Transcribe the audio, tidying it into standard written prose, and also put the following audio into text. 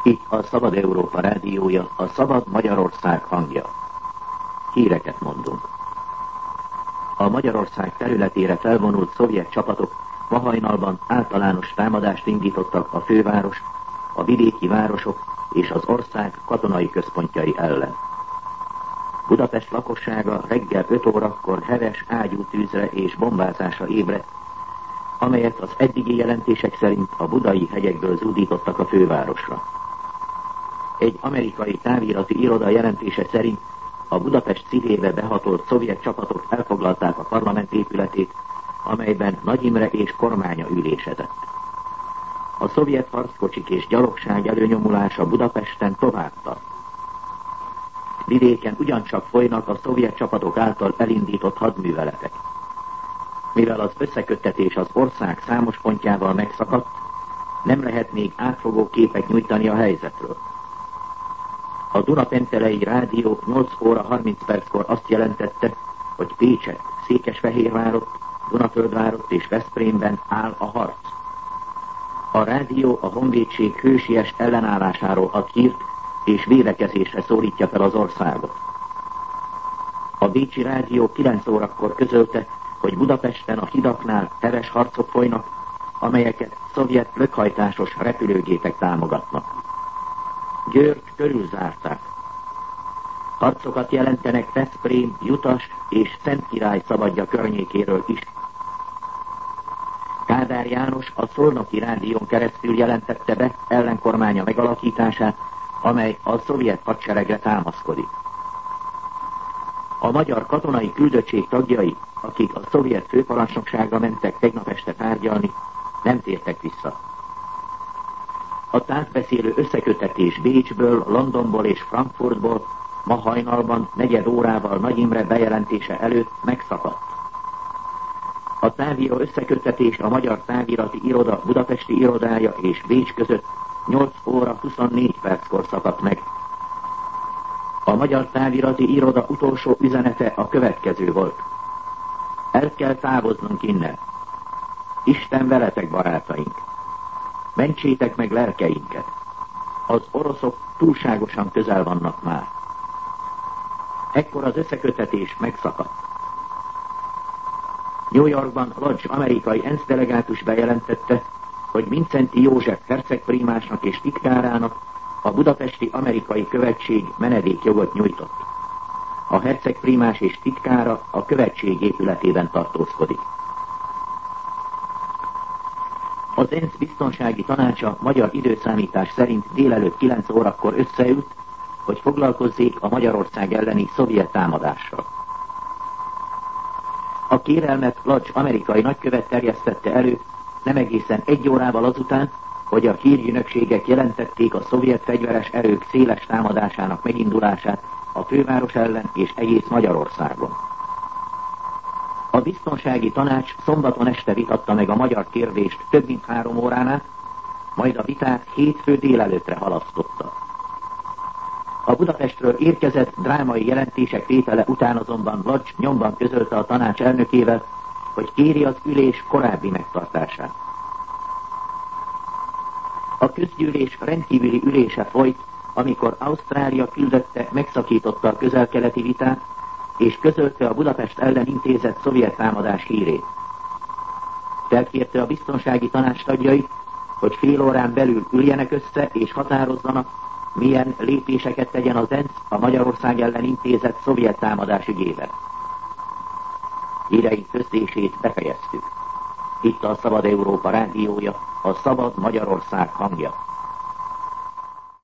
Itt a Szabad Európa rádiója, a Szabad Magyarország hangja. Híreket mondunk. A Magyarország területére felvonult szovjet csapatok ma hajnalban általános támadást indítottak a főváros, a vidéki városok és az ország katonai központjai ellen. Budapest lakossága reggel 5 órakor heves ágyútűzre és bombázásra ébredt, amelyet az eddigi jelentések szerint a budai hegyekből zúdítottak a fővárosra. Egy amerikai távirati iroda jelentése szerint a Budapest szívébe behatolt szovjet csapatok elfoglalták a parlament épületét, amelyben Nagy Imre és kormánya ülésezett. A szovjet harckocsik és gyalogság előnyomulása Budapesten tovább tart. Vidéken ugyancsak folynak a szovjet csapatok által elindított hadműveletek. Mivel az összeköttetés az ország számos pontjával megszakadt, nem lehet még átfogó képet nyújtani a helyzetről. A Dunapentelei rádió 8 óra 30 perckor azt jelentette, hogy Pécset, Székesfehérvárot, Dunaföldvárot és Veszprémben áll a harc. A rádió a honvédség hősies ellenállásáról ad hírt, és védekezésre szólítja fel az országot. A bécsi rádió 9 órakor közölte, hogy Budapesten a hidaknál heves harcok folynak, amelyeket szovjet lökhajtásos repülőgépek támogatnak. Győrt körülzárták. Harcokat jelentenek Veszprém, Jutas és Szentkirály Szabadja környékéről is. Kádár János a Szolnoki rádión keresztül jelentette be ellenkormánya megalakítását, amely a szovjet hadseregre támaszkodik. A magyar katonai küldöttség tagjai, akik a szovjet főparancsnokságra mentek tegnap este tárgyalni, nem tértek vissza. A távbeszélő összekötetés Bécsből, Londonból és Frankfurtból ma hajnalban 4 órával Nagy Imre bejelentése előtt megszakadt. A távíró összekötetés a Magyar Távirati Iroda budapesti irodája és Bécs között 8 óra 24 perckor szakadt meg. A Magyar Távirati Iroda utolsó üzenete a következő volt. El kell távoznunk innen. Isten veletek, barátaink! Mentsétek meg lelkeinket! Az oroszok túlságosan közel vannak már. Ekkor az összekötetés megszakadt. New Yorkban Lodge amerikai ENSZ delegátus bejelentette, hogy Mindszenty József hercegprímásnak és titkárának a budapesti amerikai követség menedékjogot nyújtott. A hercegprímás és titkára a követség épületében tartózkodik. Az ENSZ biztonsági tanácsa magyar időszámítás szerint délelőtt 9 órakor összeült, hogy foglalkozzék a Magyarország elleni szovjet támadással. A kérelmet Lodge amerikai nagykövet terjesztette elő nem egészen 1 órával azután, hogy a hírügynökségek jelentették a szovjet fegyveres erők széles támadásának megindulását a főváros ellen és egész Magyarországon. A biztonsági tanács szombaton este vitatta meg a magyar kérdést több mint 3 órán át, majd a vitát hétfő délelőttre halasztotta. A Budapestről érkezett drámai jelentések tétele után azonban Lodge nyomban közölte a tanács elnökével, hogy kéri az ülés korábbi megtartását. A közgyűlés rendkívüli ülése folyt, amikor Ausztrália küldötte megszakította a közel-keleti vitát, és közölte a Budapest ellen intézett szovjet támadás hírét. Felkérte a biztonsági tanács tagjait, hogy fél órán belül üljenek össze és határozzanak, milyen lépéseket tegyen az ENSZ a Magyarország ellen intézett szovjet támadás ügyében. Híreink közlését befejeztük. Itt a Szabad Európa rádiója, a Szabad Magyarország hangja.